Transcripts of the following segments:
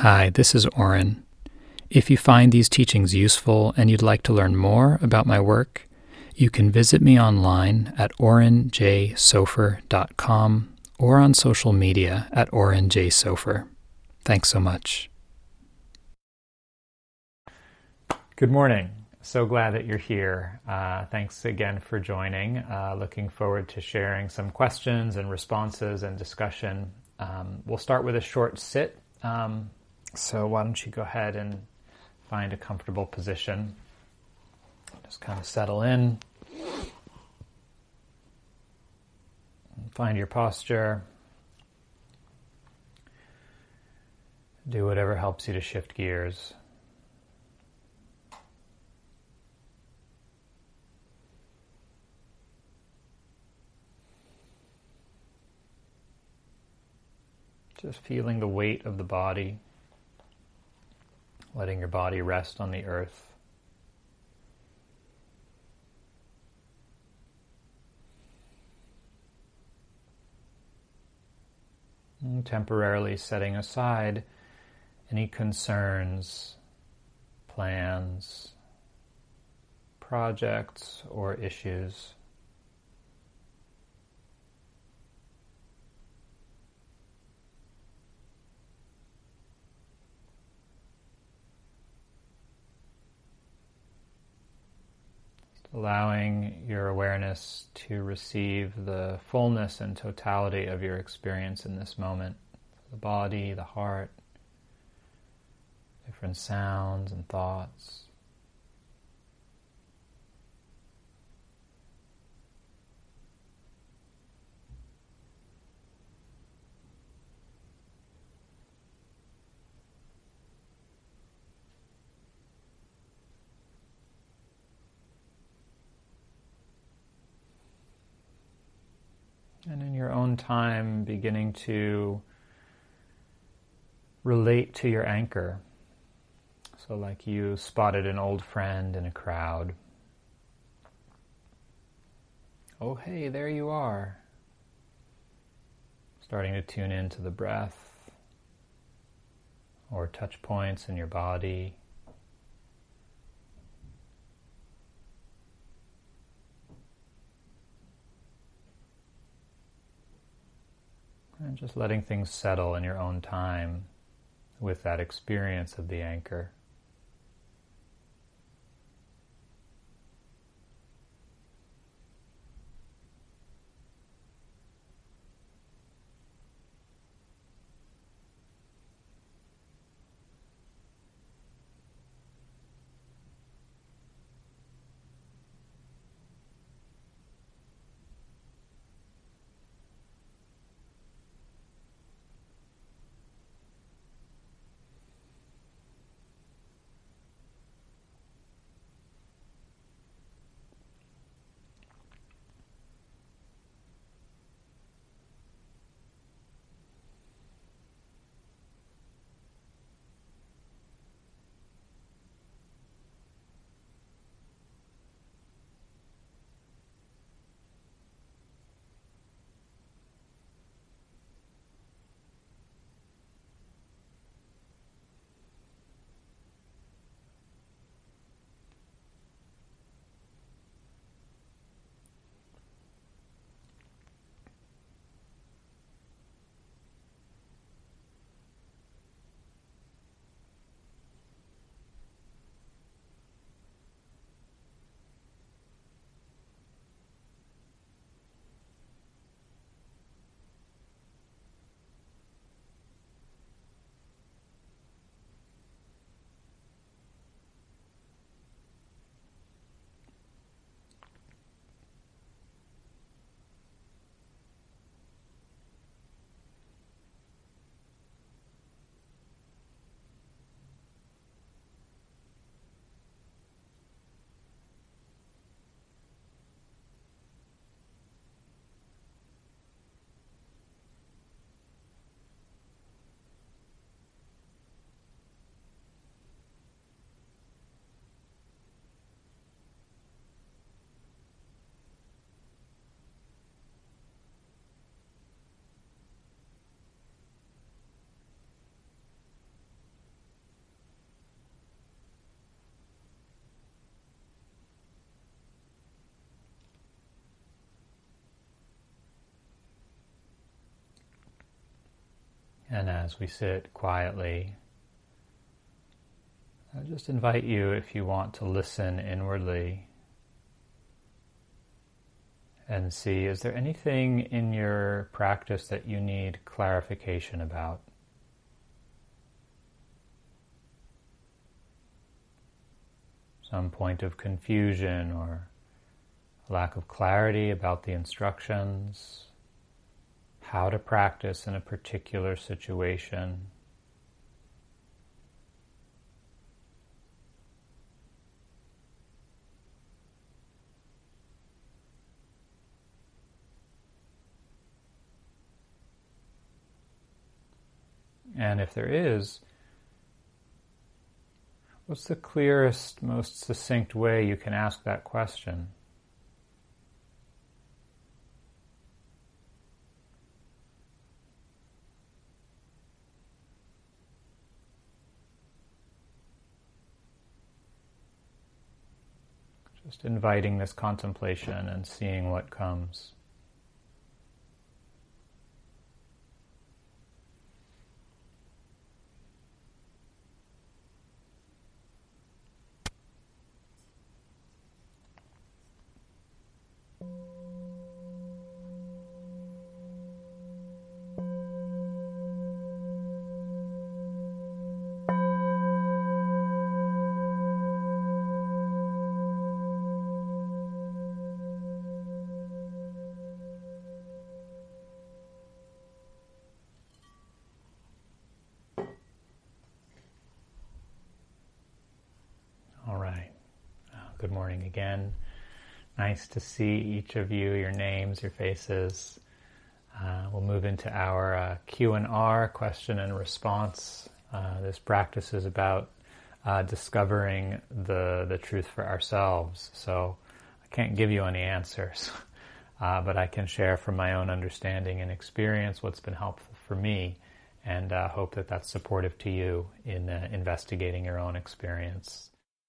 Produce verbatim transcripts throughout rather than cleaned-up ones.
Hi, this is Oren. If you find these teachings useful and you'd like to learn more about my work, you can visit me online at oren j sofer dot com or on social media at oren j sofer. Thanks so much. Good morning. So glad that you're here. Uh, thanks again for joining. Uh, looking forward to sharing some questions and responses and discussion. Um, we'll start with a short sit. Um, so why don't you go ahead and find a comfortable position. Just kind of settle in. Find your posture. Do whatever helps you to shift gears. Just feeling the weight of the body. Letting your body rest on the earth. And temporarily setting aside any concerns, plans, projects, or issues. Allowing your awareness to receive the fullness and totality of your experience in this moment. The body, the heart, different sounds and thoughts. And in your own time, beginning to relate to your anchor. So like you spotted an old friend in a crowd. Oh, hey, there you are. Starting to tune into the breath or touch points in your body. And just letting things settle in your own time with that experience of the anchor. as we sit quietly, I just invite you, if you want, to listen inwardly and see, is there anything in your practice that you need clarification about? Some point of confusion or lack of clarity about the instructions, how to practice in a particular situation. And if there is, what's the clearest, most succinct way you can ask that question? Just inviting this contemplation and seeing what comes. All right. Uh, good morning again. Nice to see each of you, your names, your faces. Uh, we'll move into our uh, Q and R, question and response. Uh, this practice is about uh, discovering the the truth for ourselves. So I can't give you any answers, uh, but I can share from my own understanding and experience what's been helpful for me, and uh, hope that that's supportive to you in uh, investigating your own experience.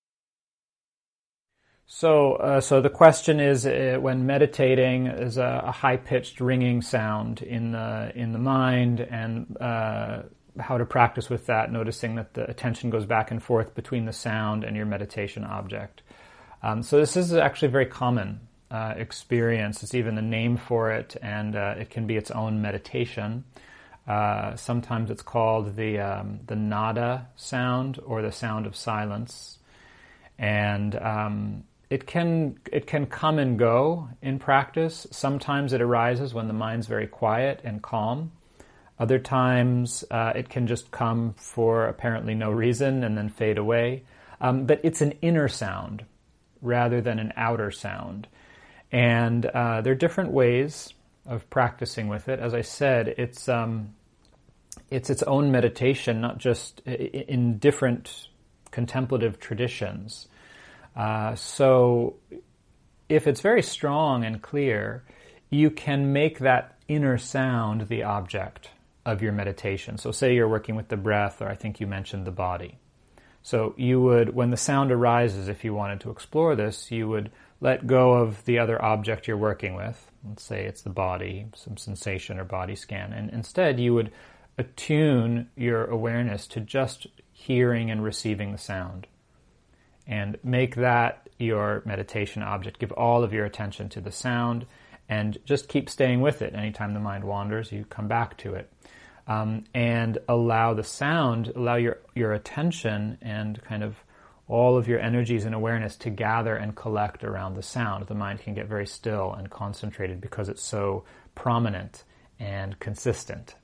So, uh, so the question is, uh, when meditating, is a, a high-pitched ringing sound in the in the mind, and uh, how to practice with that, noticing that the attention goes back and forth between the sound and your meditation object. Um, so this is actually a very common uh, experience. It's even the name for it, and uh, it can be its own meditation. Uh, sometimes it's called the um, the nada sound or the sound of silence, and um, It can it can come and go in practice. Sometimes it arises when the mind's very quiet and calm. Other times uh, it can just come for apparently no reason and then fade away. Um, but it's an inner sound rather than an outer sound. And uh, there are different ways of practicing with it. As I said, it's um, it's its own meditation, not just in different contemplative traditions. Uh, so if it's very strong and clear, you can make that inner sound the object of your meditation. So say you're working with the breath, or I think you mentioned the body. So you would, when the sound arises, if you wanted to explore this, you would let go of the other object you're working with. Let's say it's the body, some sensation or body scan. And instead you would attune your awareness to just hearing and receiving the sound. And make that your meditation object. Give all of your attention to the sound and just keep staying with it. Anytime the mind wanders, you come back to it. Um, and allow the sound, allow your, your attention and kind of all of your energies and awareness to gather and collect around the sound. The mind can get very still and concentrated because it's so prominent and consistent.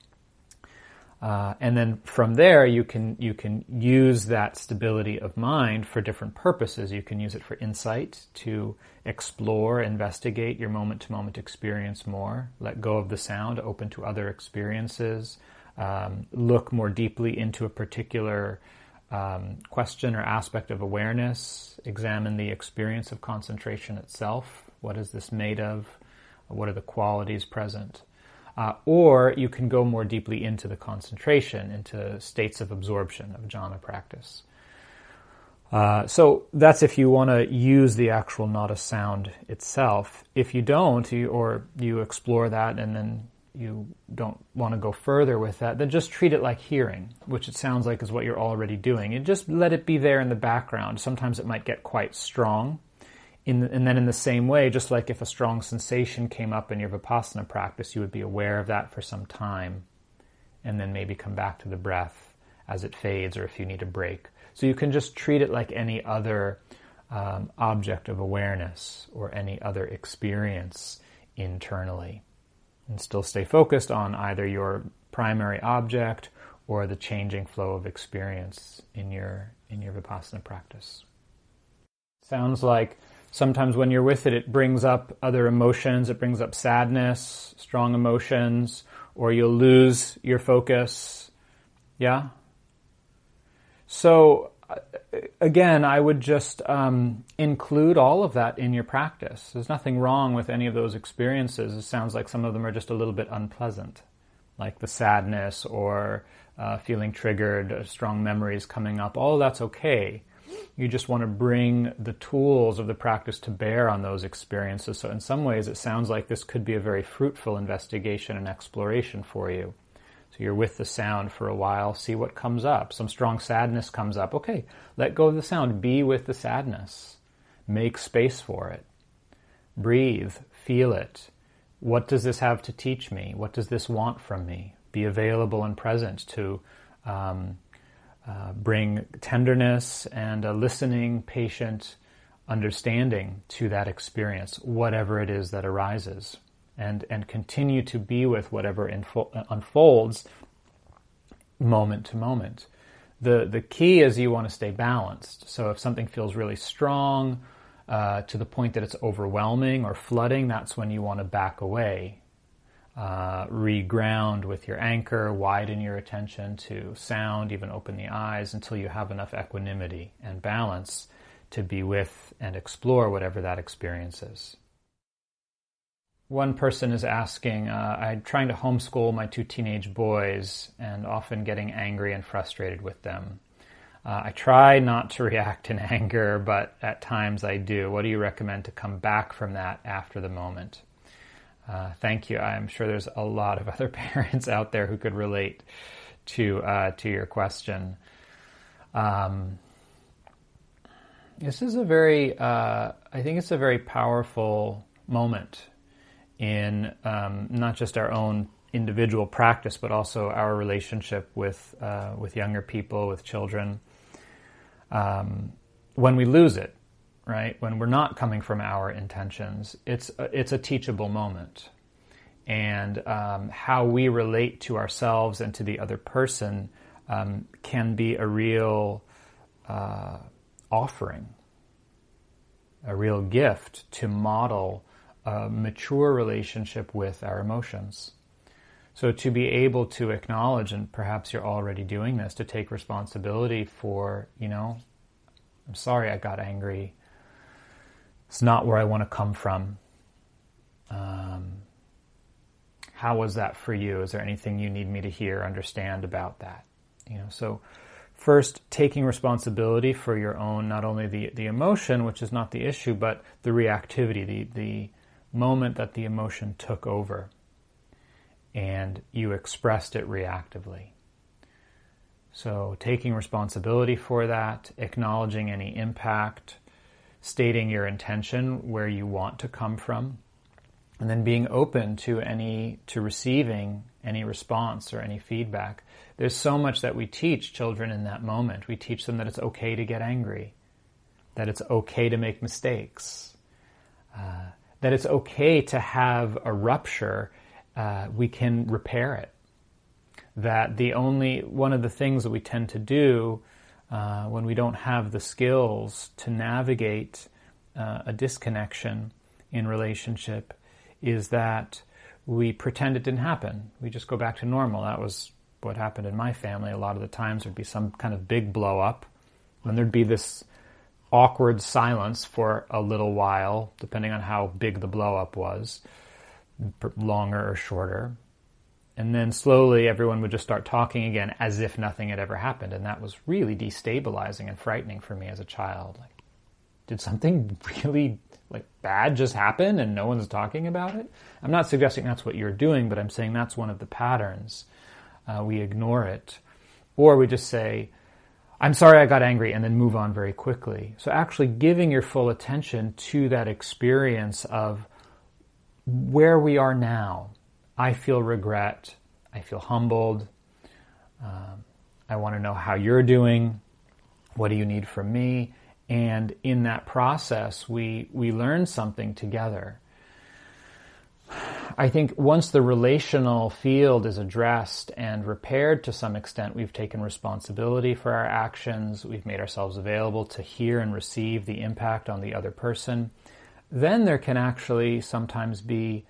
Uh, and then from there, you can you can use that stability of mind for different purposes. You can use it for insight, to explore, investigate your moment-to-moment experience more, let go of the sound, open to other experiences, um, look more deeply into a particular um, question or aspect of awareness, examine the experience of concentration itself. What is this made of? What are the qualities present? Uh, or you can go more deeply into the concentration, into states of absorption, of jhana practice. Uh, so that's if you want to use the actual nada sound itself. If you don't, you, or you explore that and then you don't want to go further with that, then just treat it like hearing, which it sounds like is what you're already doing. And just let it be there in the background. Sometimes it might get quite strong. In the, and then in the same way, just like if a strong sensation came up in your Vipassana practice, you would be aware of that for some time, and then maybe come back to the breath as it fades, or if you need a break. So you can just treat it like any other um, object of awareness or any other experience internally, and still stay focused on either your primary object or the changing flow of experience in your in your Vipassana practice. Sounds like sometimes when you're with it, it brings up other emotions. It brings up sadness, strong emotions, or you'll lose your focus. Yeah? So, again, I would just um, include all of that in your practice. There's nothing wrong with any of those experiences. It sounds like some of them are just a little bit unpleasant, like the sadness or uh, feeling triggered, uh, strong memories coming up. All that's okay. You just want to bring the tools of the practice to bear on those experiences. So in some ways, it sounds like this could be a very fruitful investigation and exploration for you. So you're with the sound for a while, see what comes up. Some strong sadness comes up. Okay, let go of the sound. Be with the sadness. Make space for it. Breathe. Feel it. What does this have to teach me? What does this want from me? Be available and present to um, uh, bring tenderness and a listening, patient understanding to that experience, whatever it is that arises. And and continue to be with whatever info- unfolds moment to moment. The the key is you want to stay balanced. So if something feels really strong uh, to the point that it's overwhelming or flooding, that's when you want to back away. Uh, re-ground with your anchor, widen your attention to sound, even open the eyes until you have enough equanimity and balance to be with and explore whatever that experience is. One person is asking, uh, I'm trying to homeschool my two teenage boys and often getting angry and frustrated with them. Uh, I try not to react in anger, but at times I do. What do you recommend to come back from that after the moment? Uh, thank you. I'm sure there's a lot of other parents out there who could relate to uh, to your question. Um, this is a very, uh, I think it's a very powerful moment in um, not just our own individual practice, but also our relationship with uh, with younger people, with children. Um, when we lose it, right? When we're not coming from our intentions, it's a, it's a teachable moment, and um, how we relate to ourselves and to the other person um, can be a real uh, offering, a real gift to model a mature relationship with our emotions. So to be able to acknowledge, and perhaps you're already doing this, to take responsibility for, you know, I'm sorry I got angry. It's not where I want to come from. Um, how was that for you? Is there anything you need me to hear, understand about that? You know, so first, taking responsibility for your own, not only the, the emotion, which is not the issue, but the reactivity, the, the moment that the emotion took over and you expressed it reactively. So taking responsibility for that, acknowledging any impact, stating your intention, where you want to come from, and then being open to any, to receiving any response or any feedback. There's so much that we teach children in that moment. We teach them that it's okay to get angry, that it's okay to make mistakes, uh, that it's okay to have a rupture. Uh, we can repair it. That the only, one of the things that we tend to do uh, when we don't have the skills to navigate uh, a disconnection in relationship is that we pretend it didn't happen. We just go back to normal. That was what happened in my family. A lot of the times there'd be some kind of big blow up, and there'd be this awkward silence for a little while, depending on how big the blow up was, longer or shorter. And then slowly everyone would just start talking again as if nothing had ever happened. And that was really destabilizing and frightening for me as a child. Like, did something really, like bad just happened and no one's talking about it. I'm not suggesting that's what you're doing, but I'm saying that's one of the patterns. Uh, we ignore it. Or we just say, I'm sorry I got angry, and then move on very quickly. So actually giving your full attention to that experience of where we are now. I feel regret. I feel humbled. Um, I want to know how you're doing. What do you need from me? And in that process, we, we learn something together. I think once the relational field is addressed and repaired to some extent, we've taken responsibility for our actions, we've made ourselves available to hear and receive the impact on the other person, then there can actually sometimes be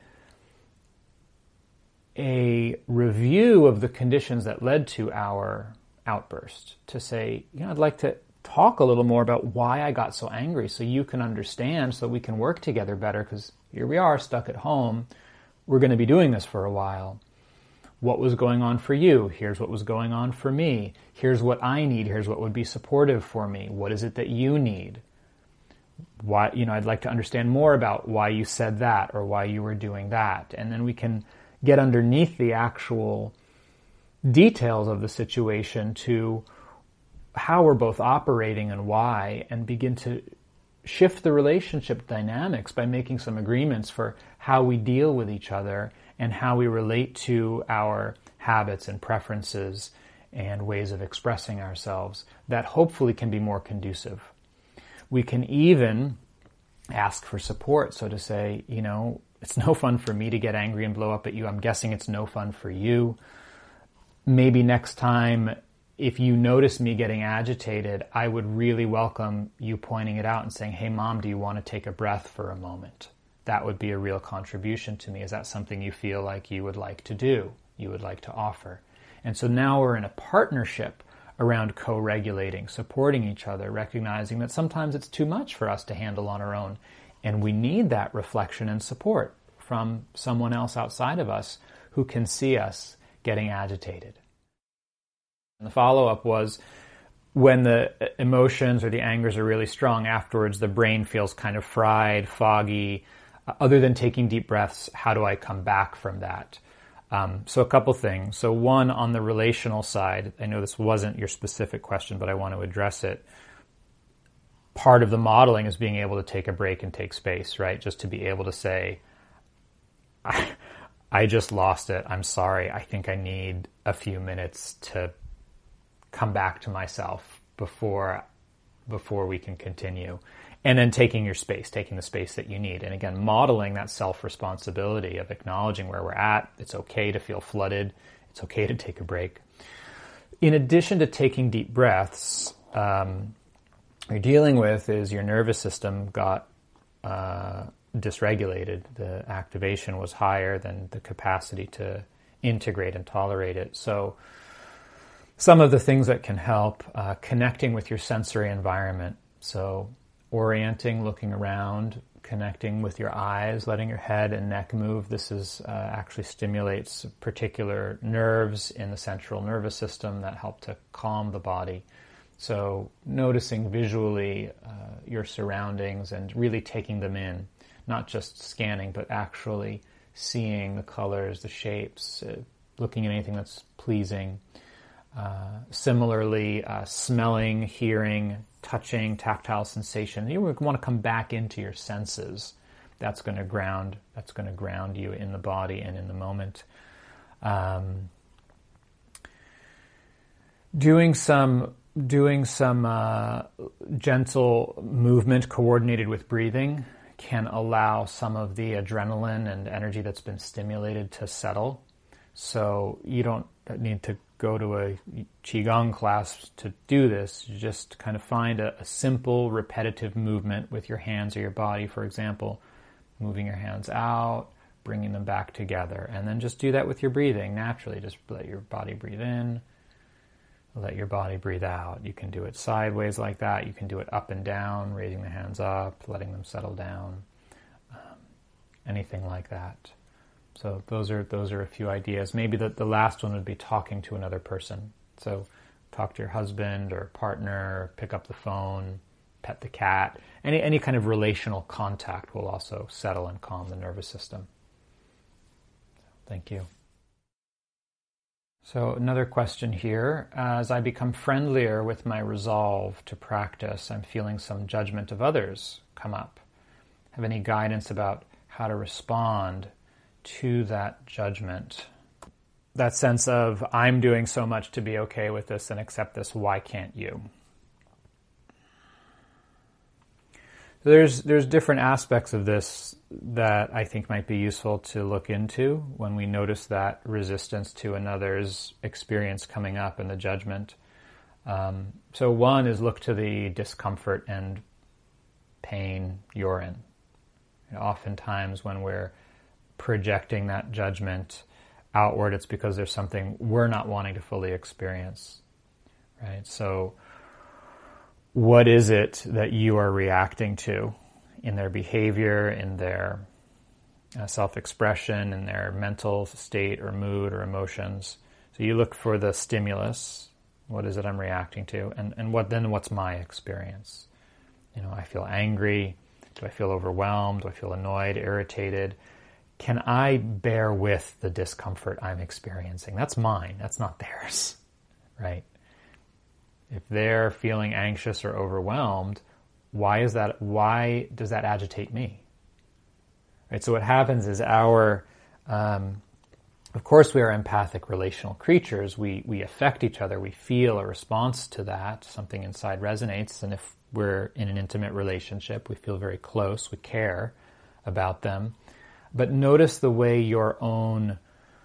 a review of the conditions that led to our outburst, to say, you know, I'd like to talk a little more about why I got so angry so you can understand, so we can work together better, because here we are stuck at home. We're going to be doing this for a while. What was going on for you? Here's what was going on for me. Here's what I need. Here's what would be supportive for me. What is it that you need? Why, you know, I'd like to understand more about why you said that or why you were doing that. And then we can get underneath the actual details of the situation to how we're both operating and why, and begin to shift the relationship dynamics by making some agreements for how we deal with each other and how we relate to our habits and preferences and ways of expressing ourselves that hopefully can be more conducive. We can even ask for support. So to say, you know, it's no fun for me to get angry and blow up at you. I'm guessing it's no fun for you. Maybe next time, if you notice me getting agitated, I would really welcome you pointing it out and saying, hey, Mom, do you want to take a breath for a moment? That would be a real contribution to me. Is that something you feel like you would like to do, you would like to offer? And so now we're in a partnership around co-regulating, supporting each other, recognizing that sometimes it's too much for us to handle on our own, and we need that reflection and support from someone else outside of us who can see us getting agitated. And the follow-up was, when the emotions or the angers are really strong, afterwards the brain feels kind of fried, foggy. Uh, other than taking deep breaths, how do I come back from that? Um, so a couple things. So one, on the relational side, I know this wasn't your specific question, but I want to address it. Part of the modeling is being able to take a break and take space, right? Just to be able to say, I, I just lost it. I'm sorry. I think I need a few minutes to come back to myself before before we can continue. And then taking your space, taking the space that you need. And again, modeling that self-responsibility of acknowledging where we're at. It's okay to feel flooded. It's okay to take a break. In addition to taking deep breaths, um, what you're dealing with is your nervous system got uh, dysregulated. The activation was higher than the capacity to integrate and tolerate it. So some of the things that can help, uh, connecting with your sensory environment. So orienting, looking around, connecting with your eyes, letting your head and neck move. This is uh, actually stimulates particular nerves in the central nervous system that help to calm the body. So noticing visually uh, your surroundings and really taking them in, not just scanning, but actually seeing the colors, the shapes, uh, looking at anything that's pleasing. Uh, similarly, uh, smelling, hearing, touching, tactile sensation. You want to come back into your senses. That's going to ground. That's going to ground you in the body and in the moment. Um, doing some doing some uh, gentle movement coordinated with breathing can allow some of the adrenaline and energy that's been stimulated to settle. So you don't need to go to a Qigong class to do this. You just kind of find a, a simple, repetitive movement with your hands or your body, for example, moving your hands out, bringing them back together. And then just do that with your breathing naturally. Just let your body breathe in, let your body breathe out. You can do it sideways like that. You can do it up and down, raising the hands up, letting them settle down, um, anything like that. So those are those are a few ideas. Maybe the, the last one would be talking to another person. So talk to your husband or partner, pick up the phone, pet the cat. Any, any kind of relational contact will also settle and calm the nervous system. Thank you. So another question here. As I become friendlier with my resolve to practice, I'm feeling some judgment of others come up. Have any guidance about how to respond to that judgment? That sense of, I'm doing so much to be okay with this and accept this, why can't you? There's there's different aspects of this that I think might be useful to look into when we notice that resistance to another's experience coming up and the judgment. Um, so one is look to the discomfort and pain you're in. You know, oftentimes when we're projecting that judgment outward, it's because there's something we're not wanting to fully experience, right? So what is it that you are reacting to in their behavior, in their uh, self-expression, in their mental state or mood or emotions? So you look for the stimulus. What is it I'm reacting to? And and what then what's my experience? You know, I feel angry. Do I feel overwhelmed? Do I feel annoyed, irritated? Can I bear with the discomfort I'm experiencing? That's mine. That's not theirs, right? If they're feeling anxious or overwhelmed, why is that? Why does that agitate me? Right. So what happens is our, um, of course, we are empathic, relational creatures. We we affect each other. We feel a response to that. Something inside resonates, and if we're in an intimate relationship, we feel very close. We care about them. But notice the way your own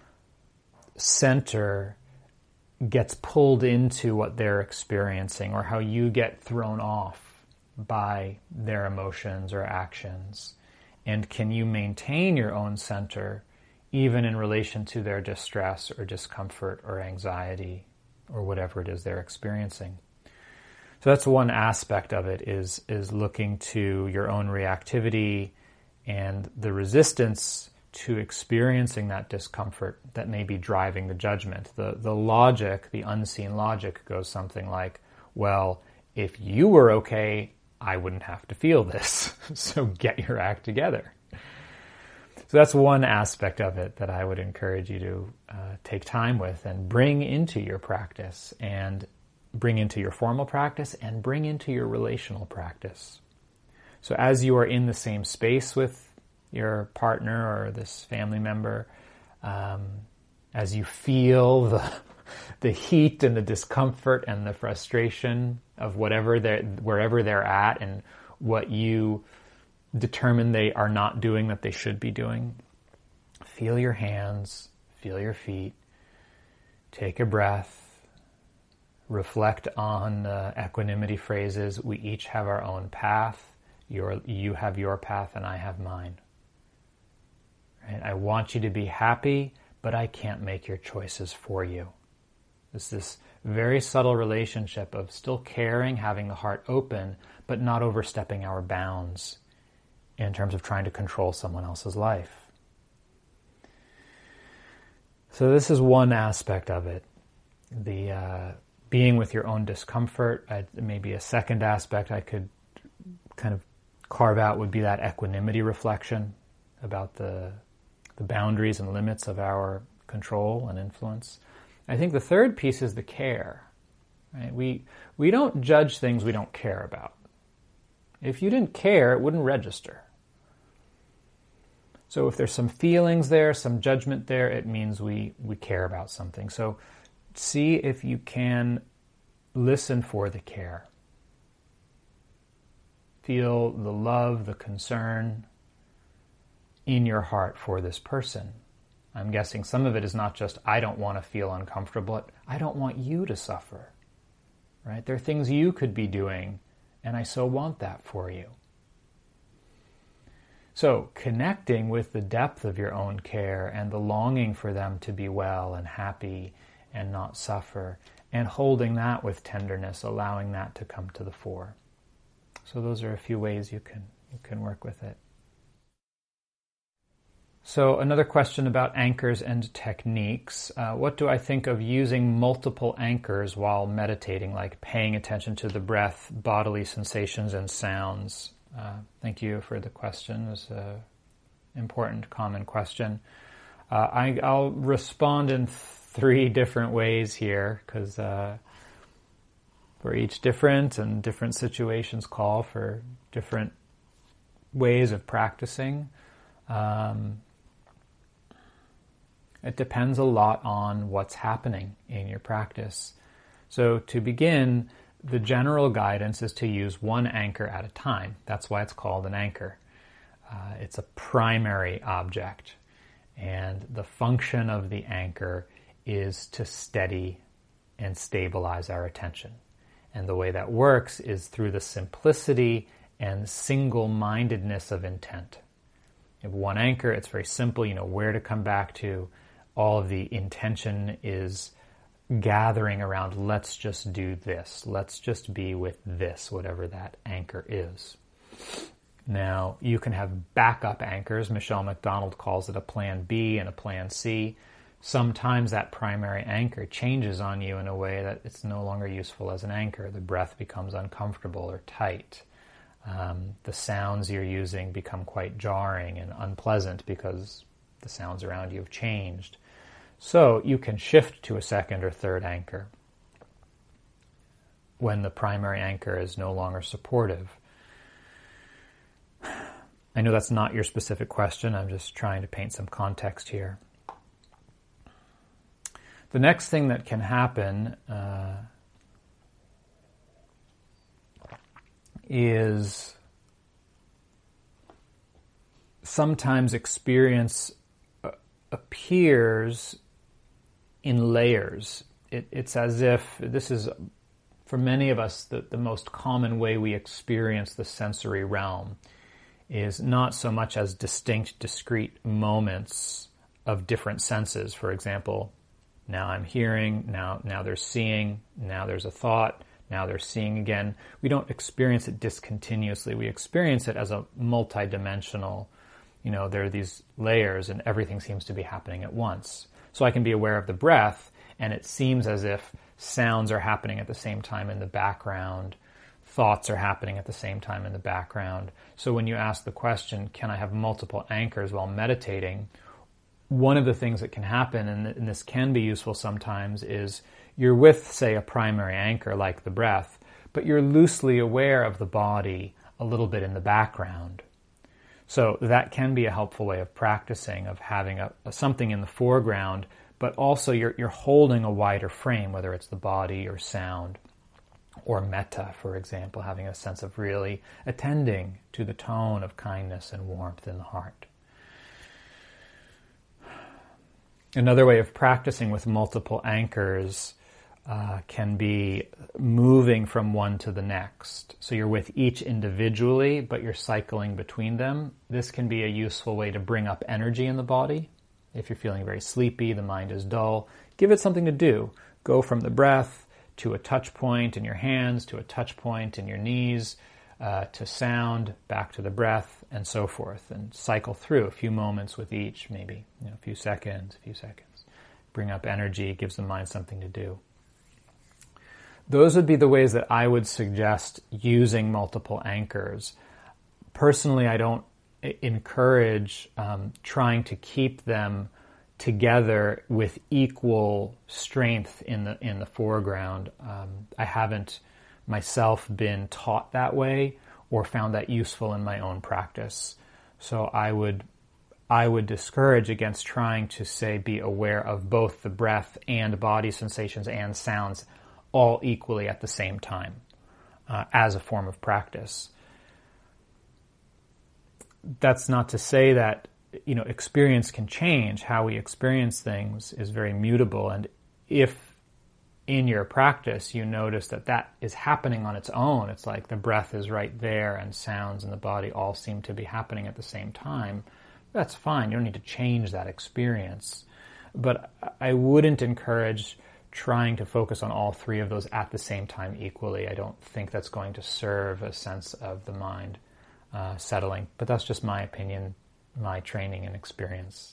center gets pulled into what they're experiencing, or how you get thrown off by their emotions or actions. And can you maintain your own center even in relation to their distress or discomfort or anxiety or whatever it is they're experiencing? So that's one aspect of it, is is looking to your own reactivity and the resistance to experiencing that discomfort that may be driving the judgment. The the logic, the unseen logic, goes something like, well, if you were okay, I wouldn't have to feel this. So get your act together. So that's one aspect of it that I would encourage you to uh, take time with and bring into your practice, and bring into your formal practice, and bring into your relational practice. So as you are in the same space with your partner or this family member, um, as you feel the the heat and the discomfort and the frustration of whatever they're, wherever they're at, and what you determine they are not doing that they should be doing, feel your hands, feel your feet, take a breath, reflect on the equanimity phrases. We each have our own path. Your, you have your path and I have mine. Right? I want you to be happy, but I can't make your choices for you. It's this very subtle relationship of still caring, having the heart open, but not overstepping our bounds in terms of trying to control someone else's life. So this is one aspect of it. The uh, being with your own discomfort. I, maybe a second aspect I could kind of carve out would be that equanimity reflection about the the boundaries and limits of our control and influence. I think the third piece is the care. Right? We we don't judge things we don't care about. If you didn't care, it wouldn't register. So if there's some feelings there, some judgment there, it means we, we care about something. So see if you can listen for the care. Feel the love, the concern in your heart for this person. I'm guessing some of it is not just, I don't want to feel uncomfortable, but I don't want you to suffer. Right? There are things you could be doing, and I so want that for you. So connecting with the depth of your own care and the longing for them to be well and happy and not suffer, and holding that with tenderness, allowing that to come to the fore. So those are a few ways you can you can work with it. So another question about anchors and techniques. Uh, what do I think of using multiple anchors while meditating, like paying attention to the breath, bodily sensations, and sounds? Uh, thank you for the question. It's an important, common question. Uh, I, I'll respond in three different ways here, because uh, we're each different and different situations call for different ways of practicing. Um, It depends a lot on what's happening in your practice. So to begin, the general guidance is to use one anchor at a time. That's why it's called an anchor. Uh, it's a primary object. And the function of the anchor is to steady and stabilize our attention. And the way that works is through the simplicity and single-mindedness of intent. You have one anchor, it's very simple, you know where to come back to. All of the intention is gathering around, let's just do this. Let's just be with this, whatever that anchor is. Now, you can have backup anchors. Michelle McDonald calls it a plan B and a plan C. Sometimes that primary anchor changes on you in a way that it's no longer useful as an anchor. The breath becomes uncomfortable or tight. Um, the sounds you're using become quite jarring and unpleasant because the sounds around you have changed. So you can shift to a second or third anchor when the primary anchor is no longer supportive. I know that's not your specific question. I'm just trying to paint some context here. The next thing that can happen uh, is sometimes experience uh, appears in layers. It, it's as if this is, for many of us, the, the most common way we experience the sensory realm is not so much as distinct, discrete moments of different senses. For example, now I'm hearing, now now there's seeing, now there's a thought, now there's seeing again. We don't experience it discontinuously. We experience it as a multidimensional, you know, there are these layers and everything seems to be happening at once. So I can be aware of the breath, and it seems as if sounds are happening at the same time in the background, thoughts are happening at the same time in the background. So when you ask the question, can I have multiple anchors while meditating? One of the things that can happen, and this can be useful sometimes, is you're with, say, a primary anchor like the breath, but you're loosely aware of the body a little bit in the background. So that can be a helpful way of practicing, of having a, a something in the foreground, but also you're, you're holding a wider frame, whether it's the body or sound or metta, for example, having a sense of really attending to the tone of kindness and warmth in the heart. Another way of practicing with multiple anchors uh, can be moving from one to the next. So you're with each individually, but you're cycling between them. This can be a useful way to bring up energy in the body. If you're feeling very sleepy, the mind is dull, give it something to do. Go from the breath to a touch point in your hands, to a touch point in your knees, uh, to sound, back to the breath, and so forth. And cycle through a few moments with each, maybe you know, a few seconds, a few seconds. Bring up energy, gives the mind something to do. Those would be the ways that I would suggest using multiple anchors. Personally, I don't encourage um, trying to keep them together with equal strength in the in the foreground. Um, I haven't myself been taught that way or found that useful in my own practice. So I would I would discourage against trying to, say, be aware of both the breath and body sensations and sounds all equally at the same time uh, as a form of practice. That's not to say that, you know, experience can change. How we experience things is very mutable. And if in your practice you notice that that is happening on its own, it's like the breath is right there and sounds in the body all seem to be happening at the same time, that's fine. You don't need to change that experience. But I wouldn't encourage trying to focus on all three of those at the same time equally. I don't think that's going to serve a sense of the mind uh, settling. But that's just my opinion. my training and experience.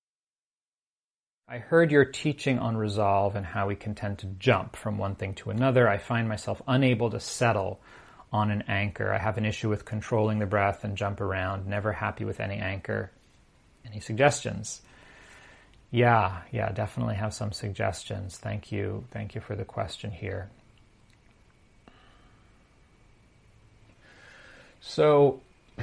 I heard your teaching on resolve and how we can tend to jump from one thing to another. I find myself unable to settle on an anchor. I have an issue with controlling the breath and jump around, never happy with any anchor. Any suggestions? Yeah, yeah, definitely have some suggestions. Thank you. Thank you for the question here. So,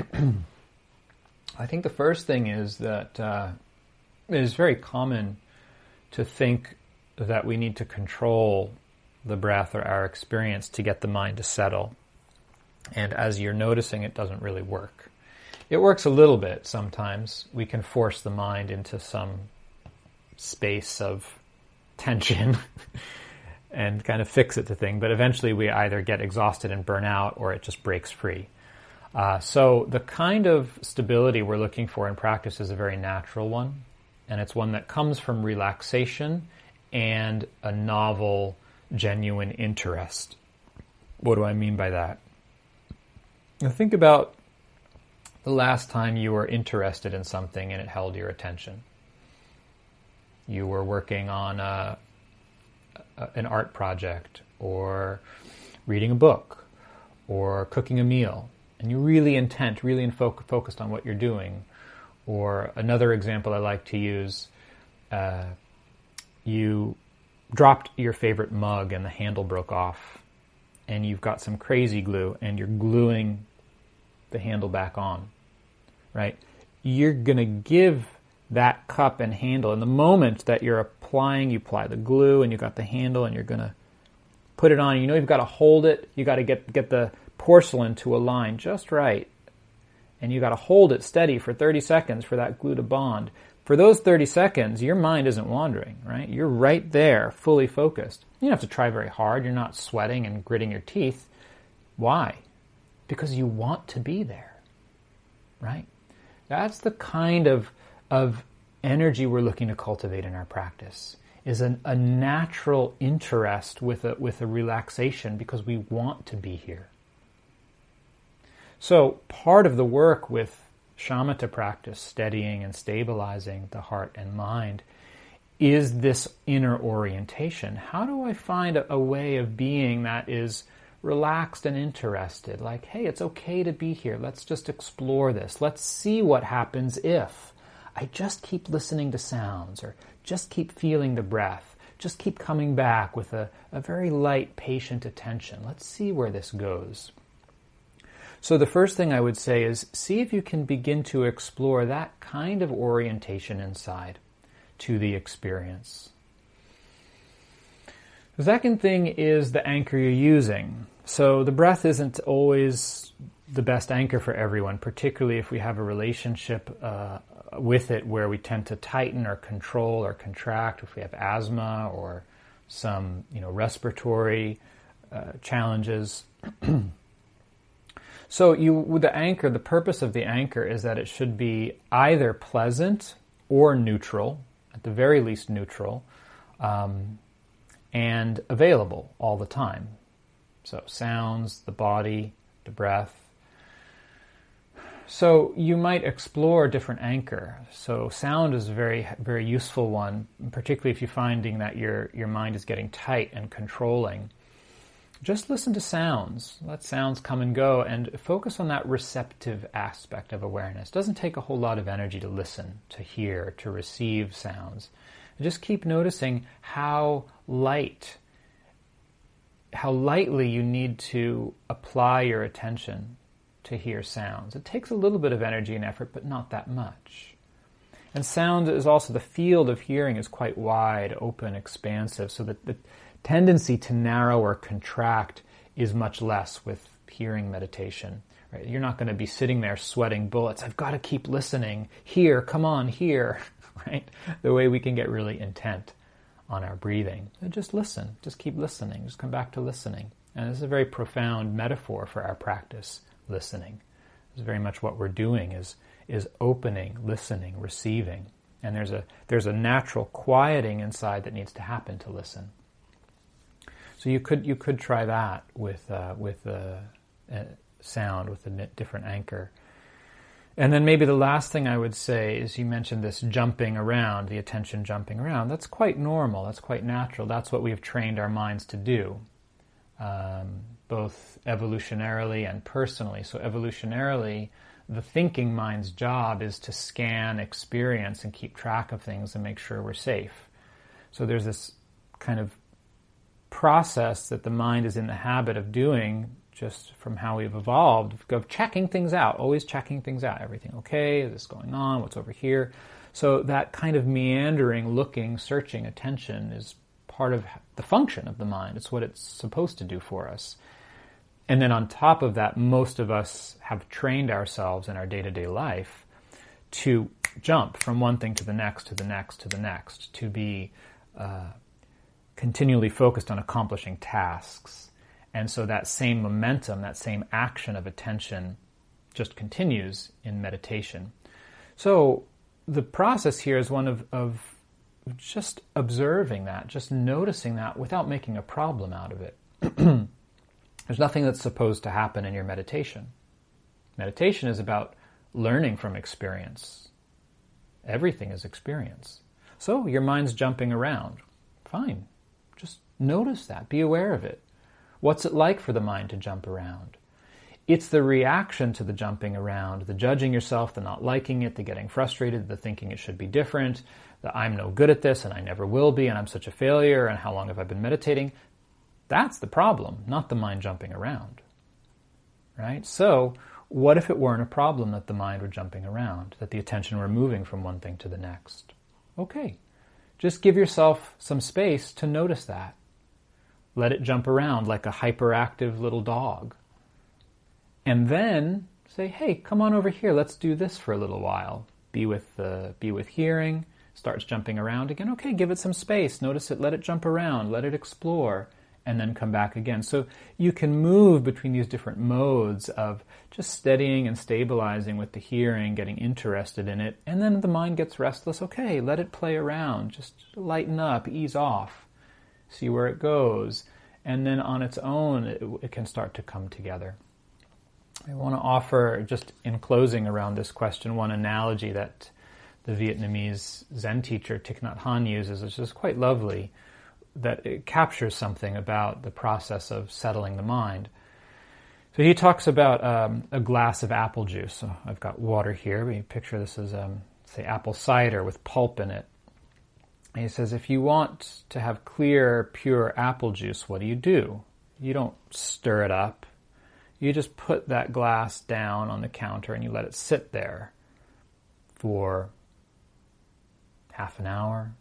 I think the first thing is that uh, it is very common to think that we need to control the breath or our experience to get the mind to settle. And as you're noticing, it doesn't really work. It works a little bit sometimes. We can force the mind into some space of tension and kind of fix it to thing, but eventually we either get exhausted and burn out or it just breaks free. Uh, so the kind of stability we're looking for in practice is a very natural one, and it's one that comes from relaxation and a novel, genuine interest. What do I mean by that? Now think about the last time you were interested in something and it held your attention. You were working on a, a, an art project or reading a book or cooking a meal, and you're really intent, really in fo- focused on what you're doing. Or another example I like to use, uh, you dropped your favorite mug and the handle broke off, and you've got some crazy glue and you're gluing the handle back on, right? You're going to give that cup and handle, in the moment that you're applying, you apply the glue and you got the handle and you're going to put it on. You know you've got to hold it. You got to get get the porcelain to align just right. And you got to hold it steady for thirty seconds for that glue to bond. For those thirty seconds, your mind isn't wandering, right? You're right there, fully focused. You don't have to try very hard. You're not sweating and gritting your teeth. Why? Because you want to be there, right? That's the kind of, of energy we're looking to cultivate in our practice, is an, a natural interest with a, with a relaxation because we want to be here. So part of the work with shamatha practice, steadying and stabilizing the heart and mind, is this inner orientation. How do I find a, a way of being that is relaxed and interested? Like, hey, it's okay to be here. Let's just explore this. Let's see what happens if I just keep listening to sounds, or just keep feeling the breath. Just keep coming back with a, a very light, patient attention. Let's see where this goes. So the first thing I would say is see if you can begin to explore that kind of orientation inside to the experience. The second thing is the anchor you're using. So the breath isn't always the best anchor for everyone, particularly if we have a relationship uh, with it where we tend to tighten or control or contract, if we have asthma or some, you know, respiratory uh, challenges. So you, with the anchor, the purpose of the anchor is that it should be either pleasant or neutral, at the very least neutral, um, and available all the time. So sounds, the body, the breath. So you might explore a different anchor. So sound is a very, very useful one, particularly if you're finding that your, your mind is getting tight and controlling. Just listen to sounds. Let sounds come and go and focus on that receptive aspect of awareness. It doesn't take a whole lot of energy to listen, to hear, to receive sounds. And just keep noticing how light, how lightly you need to apply your attention to hear sounds. It takes a little bit of energy and effort, but not that much. And sound is also, the field of hearing is quite wide, open, expansive, so that the tendency to narrow or contract is much less with hearing meditation. Right? You're not going to be sitting there sweating bullets. I've got to keep listening. Here, come on, here. Right? The way we can get really intent on our breathing. So just listen. Just keep listening. Just come back to listening. And this is a very profound metaphor for our practice, listening. This is very much what we're doing, is, is opening, listening, receiving. And there's a, there's a natural quieting inside that needs to happen to listen. So you could you could try that with uh, with a, a sound, with a different anchor. And then maybe the last thing I would say is, you mentioned this jumping around, the attention jumping around. That's quite normal. That's quite natural. That's what we've trained our minds to do, um, both evolutionarily and personally. So evolutionarily, the thinking mind's job is to scan experience and keep track of things and make sure we're safe. So there's this kind of process that the mind is in the habit of doing, just from how we've evolved, of checking things out, always checking things out. Everything okay? Is this going on? What's over here? So that kind of meandering, looking, searching attention is part of the function of the mind. It's what it's supposed to do for us. And then on top of that, most of us have trained ourselves in our day-to-day life to jump from one thing to the next, to the next, to the next, to be uh, continually focused on accomplishing tasks. And so that same momentum, that same action of attention just continues in meditation. So the process here is one of, of just observing that, just noticing that without making a problem out of it. There's nothing that's supposed to happen in your meditation. Meditation is about learning from experience. Everything is experience. So your mind's jumping around. Fine. Just notice that. Be aware of it. What's it like for the mind to jump around? It's the reaction to the jumping around, the judging yourself, the not liking it, the getting frustrated, the thinking it should be different, the I'm no good at this and I never will be and I'm such a failure and how long have I been meditating? That's the problem, not the mind jumping around. Right? So what if it weren't a problem that the mind were jumping around, that the attention were moving from one thing to the next? Okay. Just give yourself some space to notice that. Let it jump around like a hyperactive little dog. And then say, hey, come on over here. Let's do this for a little while. Be with the, be with hearing. Starts jumping around again. Okay, give it some space. Notice it. Let it jump around. Let it explore. And then come back again. So you can move between these different modes of just steadying and stabilizing with the hearing, getting interested in it. And then the mind gets restless. Okay, let it play around. Just lighten up, ease off. See where it goes, and then on its own, it, it can start to come together. I want to offer, just in closing around this question, one analogy that the Vietnamese Zen teacher Thich Nhat Hanh uses, which is quite lovely, that it captures something about the process of settling the mind. So he talks about um, a glass of apple juice. So I've got water here. We picture this as, um, say, apple cider with pulp in it. And he says, if you want to have clear, pure apple juice, what do you do? You don't stir it up. You just put that glass down on the counter and you let it sit there for half an hour.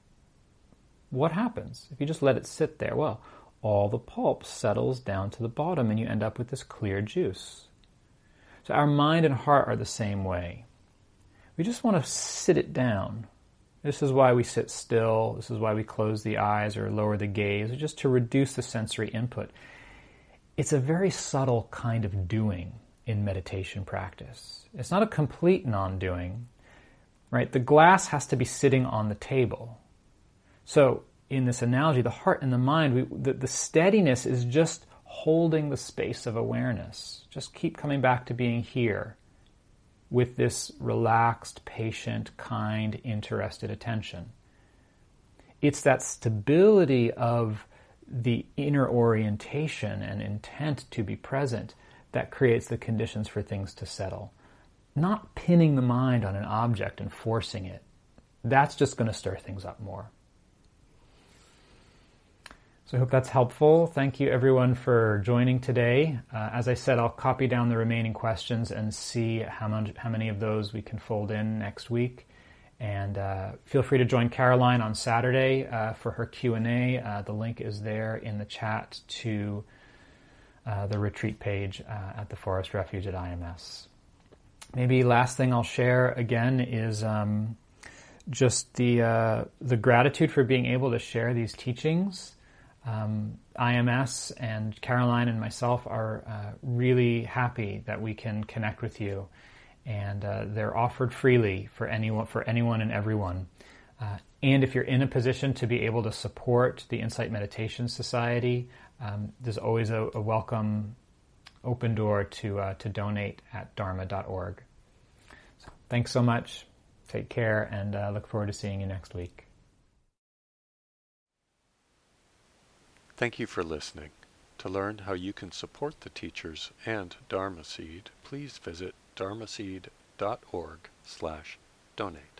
What happens if you just let it sit there? Well, all the pulp settles down to the bottom and you end up with this clear juice. So our mind and heart are the same way. We just want to sit it down. This is why we sit still. This is why we close the eyes or lower the gaze, just to reduce the sensory input. It's a very subtle kind of doing in meditation practice. It's not a complete non-doing, right? The glass has to be sitting on the table. So in this analogy, the heart and the mind, we, the, the steadiness is just holding the space of awareness. Just keep coming back to being here, with this relaxed, patient, kind, interested attention. It's that stability of the inner orientation and intent to be present that creates the conditions for things to settle. Not pinning the mind on an object and forcing it. That's just going to stir things up more. So I hope that's helpful. Thank you everyone for joining today. Uh, as I said, I'll copy down the remaining questions and see how, much, how many of those we can fold in next week. And uh, feel free to join Caroline on Saturday uh, for her Q and A. Uh, the link is there in the chat to uh, the retreat page uh, at the Forest Refuge at I M S. Maybe last thing I'll share again is um, just the uh, the gratitude for being able to share these teachings. Um, I M S and Caroline and myself are uh, really happy that we can connect with you, and uh, they're offered freely for anyone, for anyone and everyone. Uh, and if you're in a position to be able to support the Insight Meditation Society, um, there's always a, a welcome, open door to uh, to donate at dharma dot org. Thanks so much. Take care, and uh, look forward to seeing you next week. Thank you for listening. To learn how you can support the teachers and Dharma Seed, please visit dharmaseed dot org slash donate.